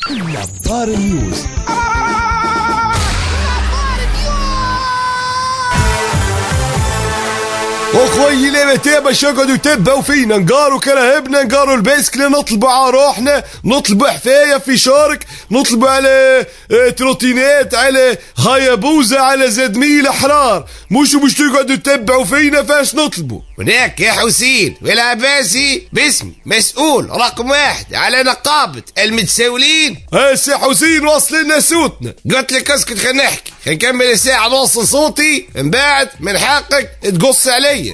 نظار نيوز. اخوي ليه باش يقعدوا يتبعوا فينا؟ نقاروا كراهبنا، نقاروا البيسكل، نطلبوا على روحنا، نطلبوا حفايه في شارك، نطلبوا على تروتينات، على هايابوزا، على زاد ميل احرار. مش تقعدوا تتبعوا فينا فاش نطلبوا. هناك يا حسين والعباسي باسمي مسؤول رقم 1 على نقابة المتساولين. سي حسين وصل لنا صوتنا. قلت لك اسكت، خلينا نحكي، خلينا نكمل الساعة نوصل صوتي، من بعد من حقك تقص علي.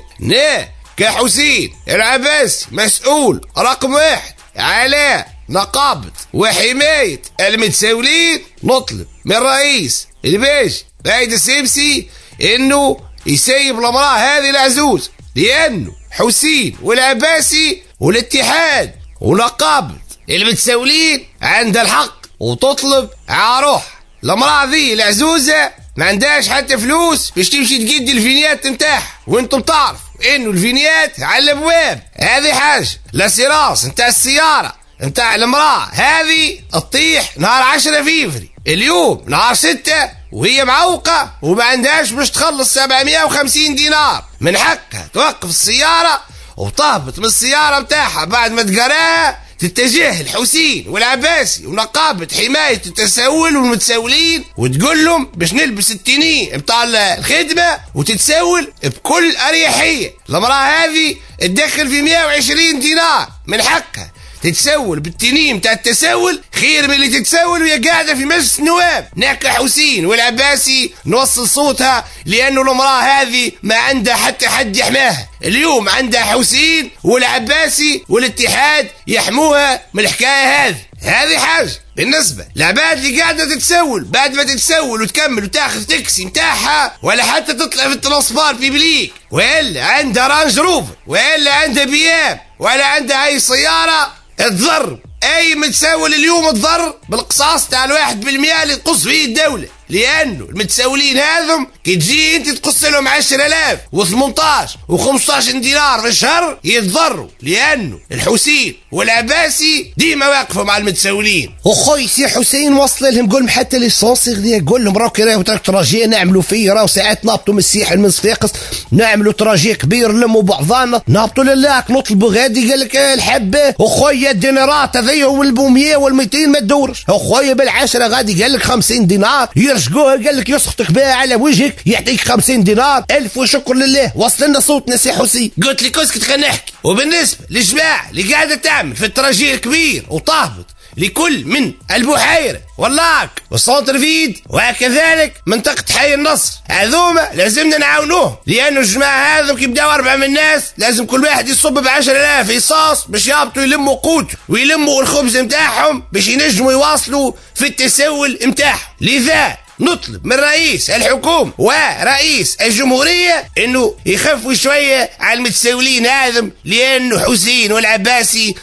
كحسين العباسي مسؤول رقم 1 على نقابة وحماية المتساولين، نطلب من رئيس الباشا رايد السيمسي انه يسيب الامرأة هذه العزوز، لانه حسين والعباسي والاتحاد ونقابة المتساولين عندها الحق وتطلب على روح. الامرأة ذي العزوزة ما عندهاش حتى فلوس باش تمشي تقدي الفينيات نتاعها، وانتم تعرفوا انه الفينيات على الابواب. هذه حاجة لاسيراس نتاع السيارة نتاع المرأة هذه تطيح نهار 10 فيفري، اليوم نهار 6 وهي معوقة وما عندهاش باش تخلص 750 دينار. من حقها توقف السيارة وتهبط من السيارة متاعها بعد ما تقراها، تتجه الحسين والعباسي ونقابة حماية التساؤل والمتساولين وتقول لهم باش نلبس التنين متاع الخدمة وتتساول بكل أريحية. المرأة هذه تدخل في 120 دينار، من حقها تتسول بالتنين متاع التساؤل خير من اللي تتساول وهي قاعدة في مجلس النواب. ناك حسين والعباسي نوصل صوتها، لأنه المرأة هذه ما عندها حتى حد يحماها. اليوم عندها حسين والعباسي والاتحاد يحموها من الحكاية هذه حاجة. بالنسبة لعباد اللي قاعدة تتسول، بعد ما تتسول وتكمل وتاخذ تاكسي متاعها، ولا حتى تطلع في الترانسبور بيبليك، ولا عندها رانج روفر، ولا عندها بيام، ولا عندها أي سيارة، تضر. أي متساول اليوم تضر بالقصاص تاع 1% اللي تقص فيه الدولة، لأنه المتساولين هذم كي تجي انت تقص لهم 10,000 و18 و15 دينار في الشهر يتضروا، لأنه الحسين والعباسي ديما واقفوا مع المتساولين. اخوي سي حسين وصل لهم، قول حتى ليسونس يغلي، قول لهم راهو كي راهو تراجي نعملوا فيه، راهو ساعات نهبطوا من الساحل من صفاقس نعملوا تراجي كبير نلموا بعضانا نهبطوا لله نطلبوا غادي. قال لك الحبه اخويا الدينارات هذيا وال100 وال200 ما تدورش اخويا بال10 غادي. قال لك 50 دينار يرشقوها، قال لك يسخطك بها على وجهك يعطيك 50 دينار. الف وشكر لله وصل لنا صوتنا سي حسين. قلت لك اسكت خلينا نحكي. وبالنسبه للجماعه اللي قاعده تعمل في التراجي الكبير وتهبط لكل من البحيرة واللاك والصوترفيد وكذلك منطقة حي النصر، هذوما لازمنا نعاونوهم، لأنه الجماعة هذم كي بداوا 4 من الناس لازم كل واحد يصب ب10,000 إصاص باش يهبطوا يلموا قوت ويلموا الخبز متاعهم باش ينجموا يواصلوا في التسول متاعهم. لذا نطلب من رئيس الحكومة ورئيس الجمهورية انه يخفوا شوية على المتساولين هذم، لانه حسين والعباسي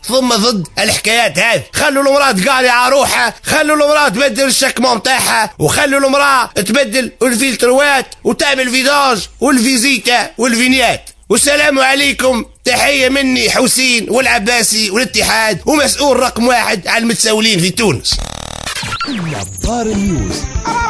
ضد الحكايات هذه. خلوا المرأة تقاري على روحها، خلوا المرأة تبدل الشكمة متاعها، وخلوا المرأة تبدل الفلتروات وتعمل فيداج والفيزيتا والفينيات. والسلام عليكم، تحية مني حسين والعباسي والاتحاد ومسؤول رقم 1 على المتساولين في تونس. نظار نيوز.